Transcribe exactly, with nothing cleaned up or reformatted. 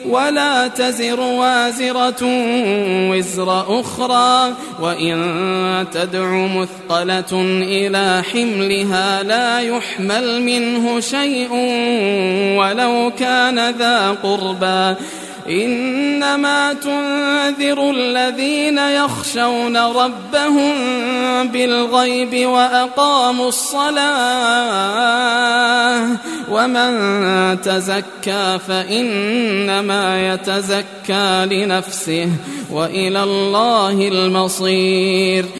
ولا تزر وازرة وزر أخرى وإن تدع مثقلة إلى حملها لا يحمل منه شيء ولو كان ذا قربى إنما تنذر الذين يخشون ربهم بالغيب وأقاموا الصلاة ومن تزكى فإنما يتزكى لنفسه وإلى الله المصير.